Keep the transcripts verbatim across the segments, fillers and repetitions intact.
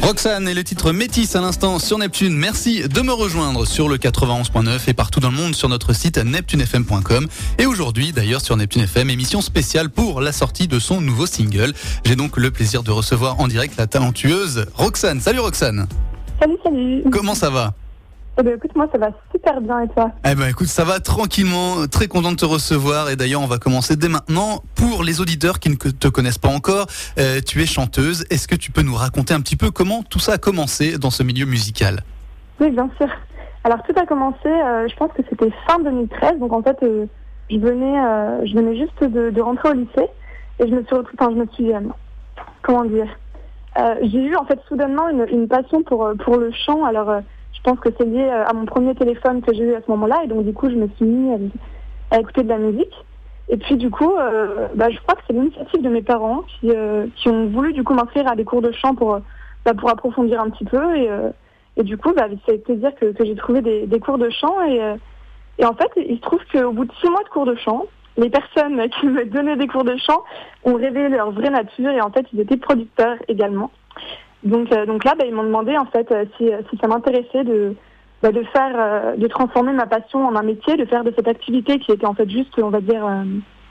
Roxane et le titre Métis à l'instant sur Neptune. Merci de me rejoindre sur le quatre-vingt-onze point neuf et partout dans le monde sur notre site neptune f m point com. Et aujourd'hui d'ailleurs sur Neptune F M, émission spéciale pour la sortie de son nouveau single. J'ai donc le plaisir de recevoir en direct la talentueuse Roxane. Salut Roxane. Salut, salut. Comment ça va ? Eh ben, écoute, moi ça va super bien et toi ? Eh ben écoute, ça va tranquillement, très content de te recevoir et d'ailleurs on va commencer dès maintenant. Pour les auditeurs qui ne te connaissent pas encore, euh, tu es chanteuse, est-ce que tu peux nous raconter un petit peu comment tout ça a commencé dans ce milieu musical ? Oui, bien sûr. Alors tout a commencé, euh, je pense que c'était fin deux mille treize, donc en fait euh, je venais euh, je venais juste de, de rentrer au lycée et je me suis retrouvée, enfin je me suis, euh, comment dire, euh, j'ai eu en fait soudainement une, une passion pour, pour le chant, alors... Euh, Je pense que c'est lié à mon premier téléphone que j'ai eu à ce moment-là et donc du coup je me suis mis à, à écouter de la musique et puis du coup euh, bah, je crois que c'est l'initiative de mes parents qui, euh, qui ont voulu du coup m'inscrire à des cours de chant pour, bah, pour approfondir un petit peu et, euh, et du coup bah, c'est avec plaisir que, que j'ai trouvé des, des cours de chant et, euh, et en fait il se trouve qu'au bout de six mois de cours de chant, les personnes qui me donnaient des cours de chant ont révélé leur vraie nature et en fait ils étaient producteurs également. Donc, euh, donc là, bah, ils m'ont demandé en fait euh, si, si ça m'intéressait de, bah, de faire, euh, de transformer ma passion en un métier, de faire de cette activité qui était en fait juste, on va dire, euh,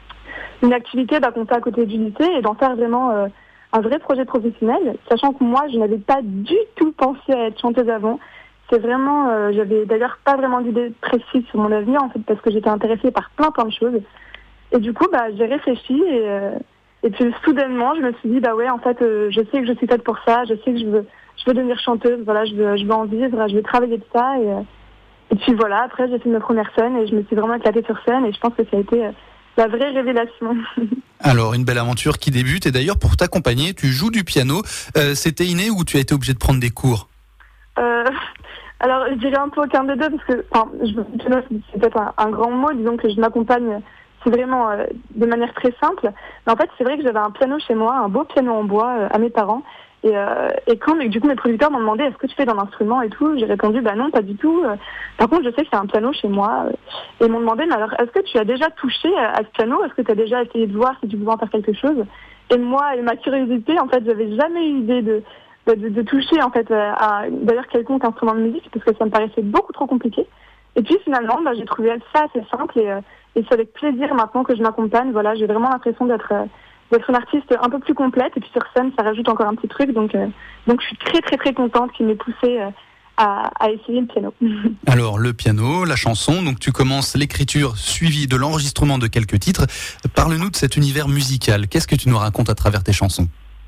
une activité bah, qu'on fait à côté du lycée et d'en faire vraiment euh, un vrai projet professionnel. Sachant que moi, je n'avais pas du tout pensé à être chanteuse avant. C'est vraiment, euh, j'avais d'ailleurs pas vraiment d'idée précise sur mon avenir en fait parce que j'étais intéressée par plein plein de choses. Et du coup, bah, j'ai réfléchi et euh, Et puis soudainement, je me suis dit bah ouais, en fait, euh, je sais que je suis faite pour ça, je sais que je veux, je veux devenir chanteuse, voilà, je veux, je veux en vivre, je veux travailler de ça. Et, euh, et puis voilà, après j'ai fait ma première scène et je me suis vraiment éclatée sur scène et je pense que ça a été euh, la vraie révélation. Alors une belle aventure qui débute et d'ailleurs pour t'accompagner, tu joues du piano. Euh, c'était inné ou tu as été obligée de prendre des cours ? euh, Alors je dirais un peu aucun des deux parce que, enfin, je, piano c'est peut-être un, un grand mot, disons que je m'accompagne. C'est vraiment euh, de manière très simple. Mais en fait, c'est vrai que j'avais un piano chez moi, un beau piano en bois euh, à mes parents. Et, euh, et quand du coup mes producteurs m'ont demandé est-ce que tu fais d'un instrument et tout, j'ai répondu bah non, pas du tout. Par contre, je sais que c'est un piano chez moi. Et ils m'ont demandé mais alors est-ce que tu as déjà touché à ce piano ? Est-ce que tu as déjà essayé de voir si tu pouvais en faire quelque chose ? Et moi et ma curiosité, en fait, j'avais jamais eu l'idée de, de, de, de toucher en fait à d'ailleurs quelconque instrument de musique parce que ça me paraissait beaucoup trop compliqué. Et puis finalement, bah, j'ai trouvé ça assez simple et, euh, et c'est avec plaisir maintenant que je m'accompagne. Voilà, j'ai vraiment l'impression d'être, euh, d'être une artiste un peu plus complète. Et puis sur scène, ça rajoute encore un petit truc. Donc, euh, donc je suis très très très contente qu'il m'ait poussée euh, à, à essayer le piano. Alors le piano, la chanson, donc tu commences l'écriture suivie de l'enregistrement de quelques titres. Parle-nous de cet univers musical. Qu'est-ce que tu nous racontes à travers tes chansons ?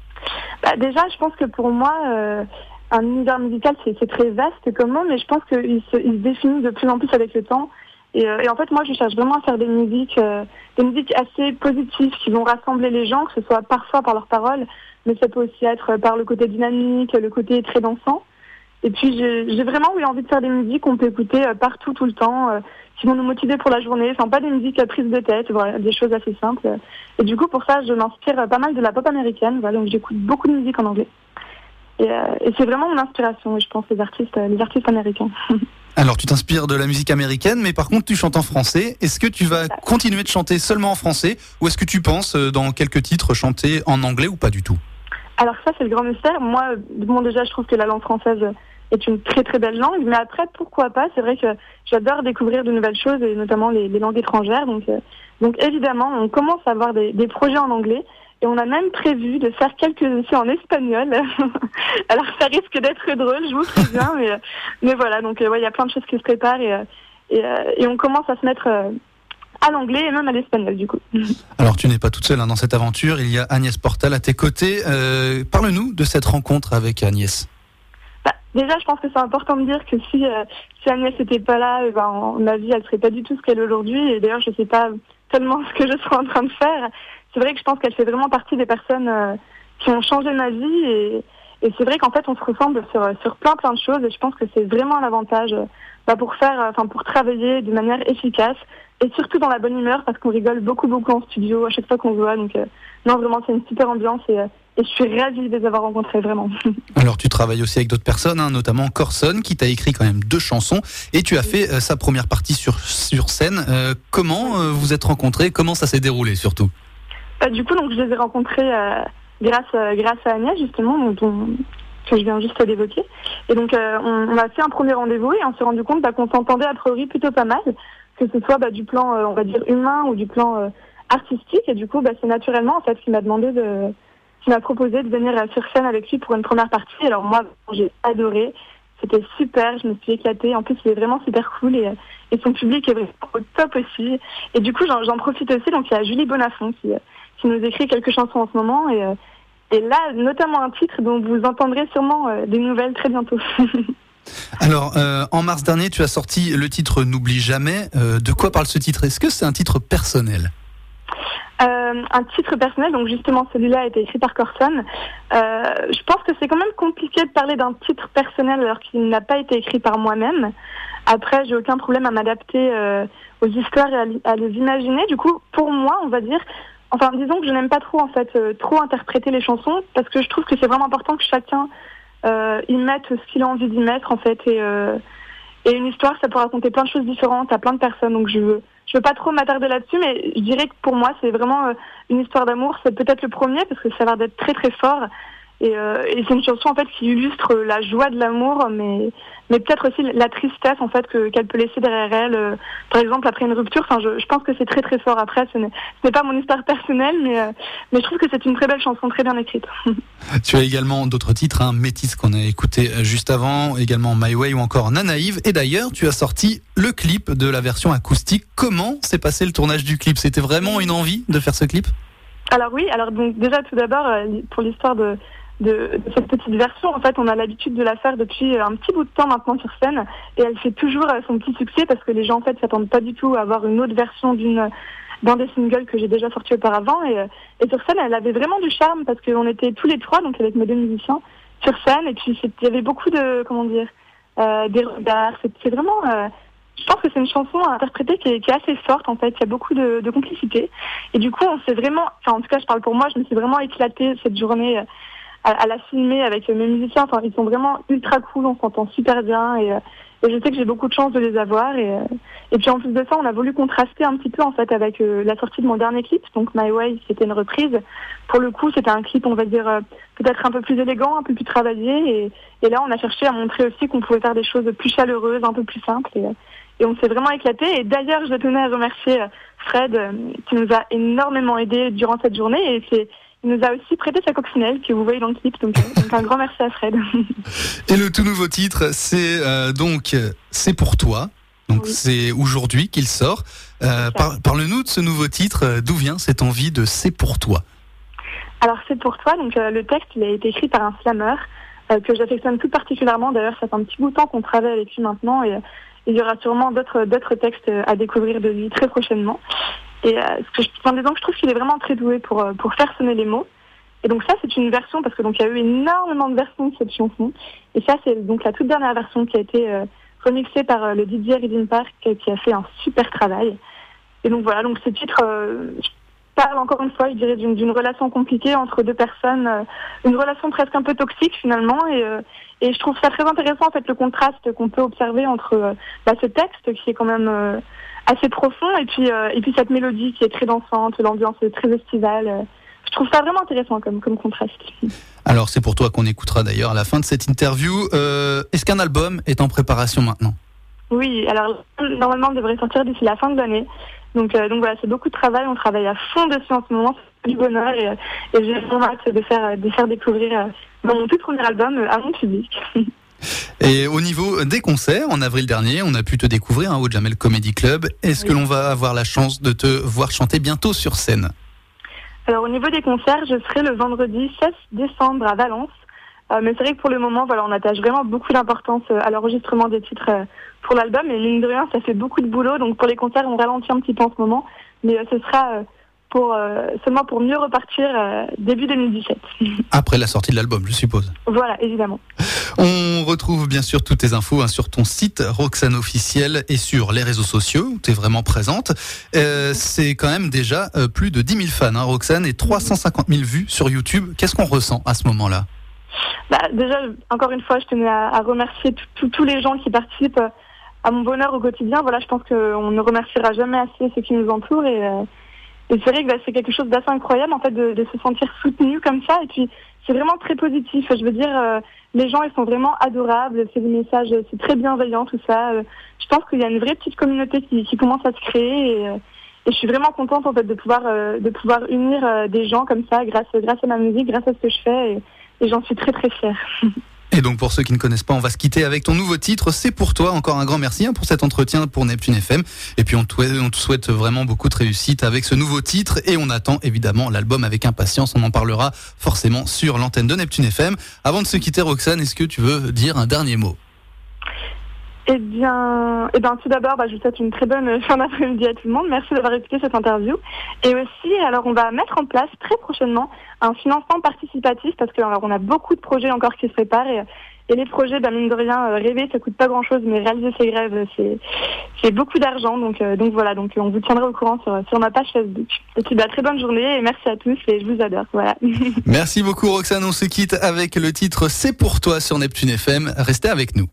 Bah, déjà, je pense que pour moi... Euh, un univers musical, c'est, c'est très vaste comme mot, mais je pense qu'il se, il se définit de plus en plus avec le temps. Et, euh, et en fait, moi, je cherche vraiment à faire des musiques, euh, des musiques assez positives qui vont rassembler les gens, que ce soit parfois par leurs paroles, mais ça peut aussi être par le côté dynamique, le côté très dansant. Et puis, j'ai, j'ai vraiment eu envie de faire des musiques qu'on peut écouter euh, partout, tout le temps, euh, qui vont nous motiver pour la journée. Enfin, pas des musiques à prise de tête, voilà, des choses assez simples. Et du coup, pour ça, je m'inspire pas mal de la pop américaine. Voilà, donc j'écoute beaucoup de musique en anglais. Et, euh, et c'est vraiment mon inspiration, je pense, les artistes, les artistes américains. Alors, tu t'inspires de la musique américaine, mais par contre, tu chantes en français. Est-ce que tu vas continuer de chanter seulement en français, ou est-ce que tu penses, dans quelques titres, chanter en anglais ou pas du tout ? Alors ça, c'est le grand mystère. Moi, bon, déjà, je trouve que la langue française est une très très belle langue, mais après, pourquoi pas ? C'est vrai que j'adore découvrir de nouvelles choses, et notamment les, les langues étrangères. Donc, euh, donc évidemment, on commence à avoir des, des projets en anglais. Et on a même prévu de faire quelques essais en espagnol. Alors ça risque d'être drôle, je vous préviens, mais mais voilà. Donc il euh, ouais, y a plein de choses qui se préparent et et, euh, et on commence à se mettre euh, à l'anglais et même à l'espagnol du coup. Alors tu n'es pas toute seule hein, dans cette aventure. Il y a Agnès Portal à tes côtés. Euh, parle-nous de cette rencontre avec Agnès. Bah, déjà, je pense que c'est important de dire que si euh, si Agnès n'était pas là, eh ben, ma vie elle serait pas du tout ce qu'elle est aujourd'hui. Et d'ailleurs, je sais pas tellement ce que je serais en train de faire. C'est vrai que je pense qu'elle fait vraiment partie des personnes euh, qui ont changé ma vie et, et c'est vrai qu'en fait on se ressemble sur, sur plein plein de choses et je pense que c'est vraiment un avantage euh, bah, pour faire, enfin euh, pour travailler de manière efficace et surtout dans la bonne humeur parce qu'on rigole beaucoup beaucoup en studio à chaque fois qu'on se voit donc euh, non vraiment c'est une super ambiance et, euh, et je suis ravie de les avoir rencontrés vraiment. Alors tu travailles aussi avec d'autres personnes, hein, notamment Corson qui t'a écrit quand même deux chansons et tu as fait euh, sa première partie sur, sur scène. Euh, comment euh, vous êtes rencontrés ? Comment ça s'est déroulé surtout ? Euh, du coup, donc, je les ai rencontrés euh, grâce, euh, grâce à Agnès, justement, dont, que je viens juste d'évoquer. Et donc euh, on, on a fait un premier rendez-vous et on s'est rendu compte bah, qu'on s'entendait a priori plutôt pas mal, que ce soit bah, du plan euh, on va dire humain ou du plan euh, artistique. Et du coup bah, c'est naturellement en fait qu'il m'a demandé de, qu'il m'a proposé de venir euh, sur scène avec lui pour une première partie. Alors moi j'ai adoré, c'était super, je me suis éclatée. En plus il est vraiment super cool et, et son public est vraiment au top aussi. Et du coup j'en, j'en profite aussi. Donc il y a Julie Bonafont qui, qui nous écrit quelques chansons en ce moment et euh, Et là, notamment un titre dont vous entendrez sûrement euh, des nouvelles très bientôt. Alors, euh, en mars dernier, tu as sorti le titre N'oublie jamais. Euh, de quoi parle ce titre ? Est-ce que c'est un titre personnel ? euh, Un titre personnel, donc justement celui-là a été écrit par Corson. Euh, je pense que c'est quand même compliqué de parler d'un titre personnel alors qu'il n'a pas été écrit par moi-même. Après, j'ai aucun problème à m'adapter euh, aux histoires et à, li- à les imaginer. Du coup, pour moi, on va dire... Enfin, disons que je n'aime pas trop en fait euh, trop interpréter les chansons parce que je trouve que c'est vraiment important que chacun euh, y mette ce qu'il a envie d'y mettre en fait et euh, et une histoire ça peut raconter plein de choses différentes à plein de personnes, donc je veux je veux pas trop m'attarder là-dessus, mais je dirais que pour moi c'est vraiment euh, une histoire d'amour. C'est peut-être le premier parce que ça a l'air d'être très très fort et, euh, et c'est une chanson en fait qui illustre la joie de l'amour, mais mais peut-être aussi la tristesse en fait que qu'elle peut laisser derrière elle, euh, par exemple après une rupture. Enfin, je, je pense que c'est très très fort. Après, ce n'est, ce n'est pas mon histoire personnelle, mais euh, mais je trouve que c'est une très belle chanson, très bien écrite. Tu as également d'autres titres, hein, Métis qu'on a écouté juste avant, également My Way ou encore Nanaïve. Et d'ailleurs, tu as sorti le clip de la version acoustique. Comment s'est passé le tournage du clip ? C'était vraiment une envie de faire ce clip ? Alors oui, alors donc déjà tout d'abord euh, pour l'histoire de De, de cette petite version, en fait, on a l'habitude de la faire depuis un petit bout de temps maintenant sur scène, et elle fait toujours son petit succès parce que les gens en fait s'attendent pas du tout à avoir une autre version d'une d'un des singles que j'ai déjà sorti auparavant. Et, et sur scène, elle avait vraiment du charme parce qu'on était tous les trois, donc avec mes deux musiciens, sur scène, et puis il y avait beaucoup de comment dire, euh, des regards. C'est, c'est vraiment, euh, je pense que c'est une chanson à interpréter qui est, qui est assez forte en fait. Il y a beaucoup de, de complicité, et du coup, on s'est vraiment, enfin en tout cas, je parle pour moi, je me suis vraiment éclatée cette journée. À, à la filmer avec mes musiciens. Enfin, ils sont vraiment ultra cool, on s'entend super bien et, et je sais que j'ai beaucoup de chance de les avoir et, et puis en plus de ça, on a voulu contraster un petit peu en fait avec euh, la sortie de mon dernier clip, donc My Way, c'était une reprise. Pour le coup, c'était un clip, on va dire, euh, peut-être un peu plus élégant, un peu plus travaillé et, et là, on a cherché à montrer aussi qu'on pouvait faire des choses plus chaleureuses, un peu plus simples et, et on s'est vraiment éclaté. Et d'ailleurs, je tenais à remercier Fred euh, qui nous a énormément aidés durant cette journée et c'est il nous a aussi prêté sa coccinelle que vous voyez dans le clip, donc, donc un grand merci à Fred. Et le tout nouveau titre, c'est euh, donc C'est pour toi. Donc oui. C'est aujourd'hui qu'il sort. Euh, par, parle-nous de ce nouveau titre. D'où vient cette envie de C'est pour toi ? Alors C'est pour toi. Donc euh, le texte, il a été écrit par un slammer euh, que j'affectionne tout particulièrement. D'ailleurs, ça fait un petit bout de temps qu'on travaille avec lui maintenant et, et il y aura sûrement d'autres d'autres textes à découvrir de lui très prochainement. Et euh, ce que je, enfin, disons que je trouve qu'il est vraiment très doué pour pour faire sonner les mots. Et donc ça, c'est une version parce que donc il y a eu énormément de versions de cette chanson. Et ça, c'est donc la toute dernière version qui a été euh, remixée par euh, le D J Reading Park qui a fait un super travail. Et donc voilà, donc ce titre euh, parle encore une fois, je dirais, d'une, d'une relation compliquée entre deux personnes, euh, une relation presque un peu toxique finalement. Et euh, et je trouve ça très intéressant en fait le contraste qu'on peut observer entre euh, bah, ce texte qui est quand même euh, assez profond et puis euh, et puis cette mélodie qui est très dansante, l'ambiance est très estivale. Euh, je trouve ça vraiment intéressant comme comme contraste. Alors c'est pour toi qu'on écoutera d'ailleurs à la fin de cette interview. Euh, est-ce qu'un album est en préparation maintenant ? Oui, alors normalement il devrait sortir d'ici la fin de l'année. Donc euh, donc voilà, c'est beaucoup de travail, on travaille à fond dessus en ce moment, c'est du bonheur et, et j'ai vraiment hâte de faire de faire découvrir euh, mon tout premier album à mon public. Et au niveau des concerts, en avril dernier, on a pu te découvrir hein, au Jamel Comedy Club. Est-ce oui. que l'on va avoir la chance de te voir chanter bientôt sur scène ? Alors au niveau des concerts, je serai le vendredi seize décembre à Valence. Euh, mais c'est vrai que pour le moment, voilà, on attache vraiment beaucoup d'importance à l'enregistrement des titres euh, pour l'album. Et mine de rien, ça fait beaucoup de boulot. Donc pour les concerts, on ralentit un petit peu en ce moment. Mais euh, ce sera euh, pour, euh, seulement pour mieux repartir euh, début deux mille dix-sept. Après la sortie de l'album, je suppose. Voilà, évidemment. On retrouve bien sûr toutes tes infos hein, sur ton site Roxane Officiel et sur les réseaux sociaux où tu es vraiment présente. Euh, c'est quand même déjà euh, plus de dix mille fans, hein, Roxane, et trois cent cinquante mille vues sur YouTube. Qu'est-ce qu'on ressent à ce moment-là ? Bah, déjà, encore une fois, je tenais à, à remercier tous les gens qui participent à mon bonheur au quotidien. Voilà, je pense qu'on ne remerciera jamais assez ceux qui nous entourent. Et, euh, et c'est vrai que bah, c'est quelque chose d'assez incroyable en fait de, de se sentir soutenu comme ça. Et puis, c'est vraiment très positif. Je veux dire, euh, les gens, ils sont vraiment adorables. C'est des messages, c'est très bienveillant, tout ça. Euh, je pense qu'il y a une vraie petite communauté qui, qui commence à se créer. Et, euh, et je suis vraiment contente en fait de pouvoir euh, de pouvoir unir euh, des gens comme ça grâce grâce à ma musique, grâce à ce que je fais. Et, et j'en suis très très fière. Et donc pour ceux qui ne connaissent pas, on va se quitter avec ton nouveau titre, C'est pour toi. Encore un grand merci hein, pour cet entretien pour Neptune F M. Et puis on te, on te souhaite vraiment beaucoup de réussite avec ce nouveau titre et on attend évidemment l'album avec impatience. On en parlera forcément sur l'antenne de Neptune F M. Avant de se quitter, Roxane, est-ce que tu veux dire un dernier mot ? Eh bien, eh bien, tout d'abord, bah, je vous souhaite une très bonne fin d'après-midi à tout le monde. Merci d'avoir écouté cette interview. Et aussi, alors, on va mettre en place très prochainement un financement participatif parce que alors, on a beaucoup de projets encore qui se préparent et, et les projets, bah, mine de rien, euh, rêver, ça coûte pas grand-chose, mais réaliser ses rêves, c'est, c'est beaucoup d'argent. Donc, euh, donc voilà, donc on vous tiendra au courant sur, sur ma page Facebook. Et puis, bah, très bonne journée et merci à tous et je vous adore. Voilà. Merci beaucoup, Roxane. On se quitte avec le titre C'est pour toi sur Neptune F M. Restez avec nous.